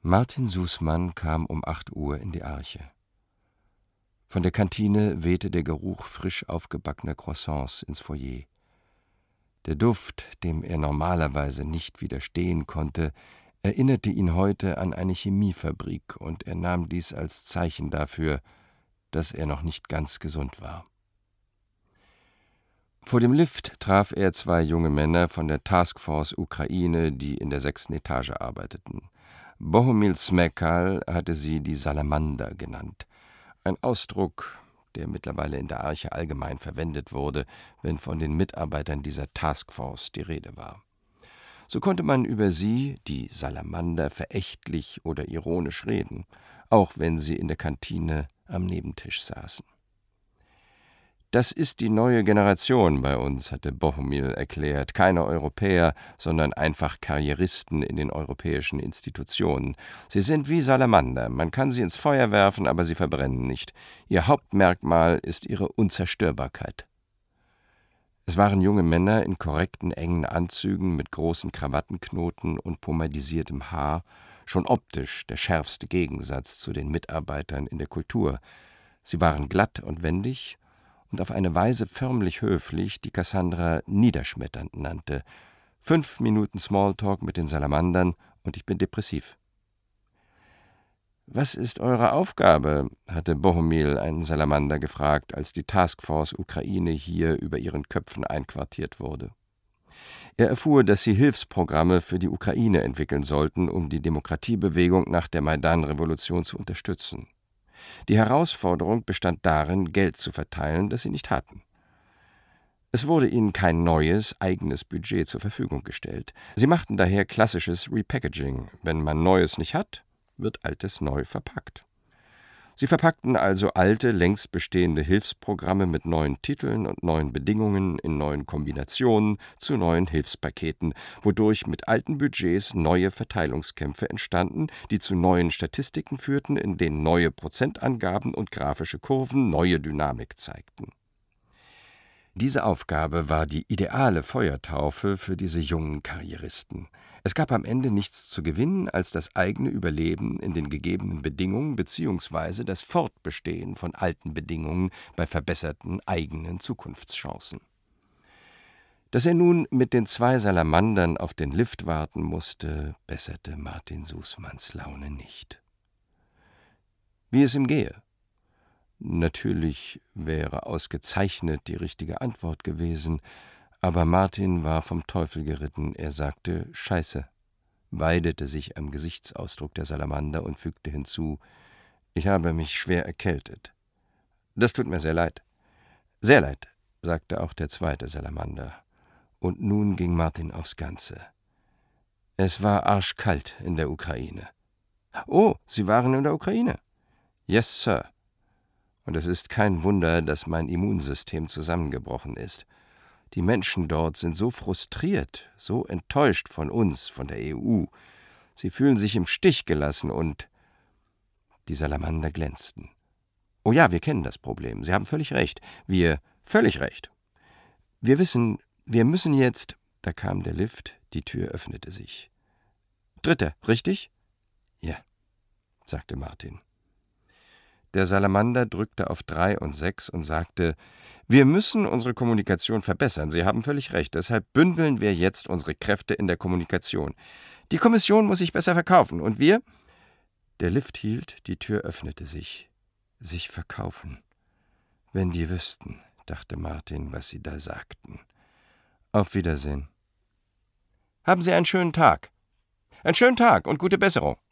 Martin Sußmann kam um 8 Uhr in die Arche. Von der Kantine wehte der Geruch frisch aufgebackener Croissants ins Foyer. Der Duft, dem er normalerweise nicht widerstehen konnte, erinnerte ihn heute an eine Chemiefabrik, und er nahm dies als Zeichen dafür, dass er noch nicht ganz gesund war. Vor dem Lift traf er 2 junge Männer von der Taskforce Ukraine, die in der 6. Etage arbeiteten. Bohumil Smekal hatte sie die Salamander genannt, ein Ausdruck, der mittlerweile in der Arche allgemein verwendet wurde, wenn von den Mitarbeitern dieser Taskforce die Rede war. So konnte man über sie, die Salamander, verächtlich oder ironisch reden, auch wenn sie in der Kantine am Nebentisch saßen. »Das ist die neue Generation bei uns«, hatte Bohumil erklärt. »Keine Europäer, sondern einfach Karrieristen in den europäischen Institutionen. Sie sind wie Salamander. Man kann sie ins Feuer werfen, aber sie verbrennen nicht. Ihr Hauptmerkmal ist ihre Unzerstörbarkeit.« Es waren junge Männer in korrekten, engen Anzügen mit großen Krawattenknoten und pomadisiertem Haar, schon optisch der schärfste Gegensatz zu den Mitarbeitern in der Kultur. Sie waren glatt und wendig und auf eine Weise förmlich höflich, die Cassandra niederschmetternd nannte. 5 Minuten Smalltalk mit den Salamandern und ich bin depressiv. »Was ist eure Aufgabe?« hatte Bohumil einen Salamander gefragt, als die Taskforce Ukraine hier über ihren Köpfen einquartiert wurde. Er erfuhr, dass sie Hilfsprogramme für die Ukraine entwickeln sollten, um die Demokratiebewegung nach der Maidan-Revolution zu unterstützen. Die Herausforderung bestand darin, Geld zu verteilen, das sie nicht hatten. Es wurde ihnen kein neues, eigenes Budget zur Verfügung gestellt. Sie machten daher klassisches Repackaging. Wenn man Neues nicht hat, wird Altes neu verpackt. Sie verpackten also alte, längst bestehende Hilfsprogramme mit neuen Titeln und neuen Bedingungen in neuen Kombinationen zu neuen Hilfspaketen, wodurch mit alten Budgets neue Verteilungskämpfe entstanden, die zu neuen Statistiken führten, in denen neue Prozentangaben und grafische Kurven neue Dynamik zeigten. Diese Aufgabe war die ideale Feuertaufe für diese jungen Karrieristen. Es gab am Ende nichts zu gewinnen als das eigene Überleben in den gegebenen Bedingungen bzw. das Fortbestehen von alten Bedingungen bei verbesserten eigenen Zukunftschancen. Dass er nun mit den 2 Salamandern auf den Lift warten musste, besserte Martin Sußmanns Laune nicht. Wie es ihm gehe? Natürlich wäre ausgezeichnet die richtige Antwort gewesen, aber Martin war vom Teufel geritten. Er sagte »Scheiße«, weidete sich am Gesichtsausdruck der Salamander und fügte hinzu, »Ich habe mich schwer erkältet.« »Das tut mir sehr leid.« »Sehr leid«, sagte auch der 2. Salamander. Und nun ging Martin aufs Ganze. Es war arschkalt in der Ukraine. »Oh, Sie waren in der Ukraine?« »Yes, Sir.« Und es ist kein Wunder, dass mein Immunsystem zusammengebrochen ist. Die Menschen dort sind so frustriert, so enttäuscht von uns, von der EU. Sie fühlen sich im Stich gelassen und…« Die Salamander glänzten. »Oh ja, wir kennen das Problem. Sie haben völlig recht. Völlig recht. Wir wissen, wir müssen jetzt…« Da kam der Lift, die Tür öffnete sich. »3., richtig?« »Ja«, sagte Martin. Der Salamander drückte auf 3 und 6 und sagte, »Wir müssen unsere Kommunikation verbessern. Sie haben völlig recht. Deshalb bündeln wir jetzt unsere Kräfte in der Kommunikation. Die Kommission muss sich besser verkaufen. Und wir?« Der Lift hielt, die Tür öffnete sich. »Sich verkaufen. Wenn die wüssten«, dachte Martin, was sie da sagten. »Auf Wiedersehen.« »Haben Sie einen schönen Tag.« »Einen schönen Tag und gute Besserung.«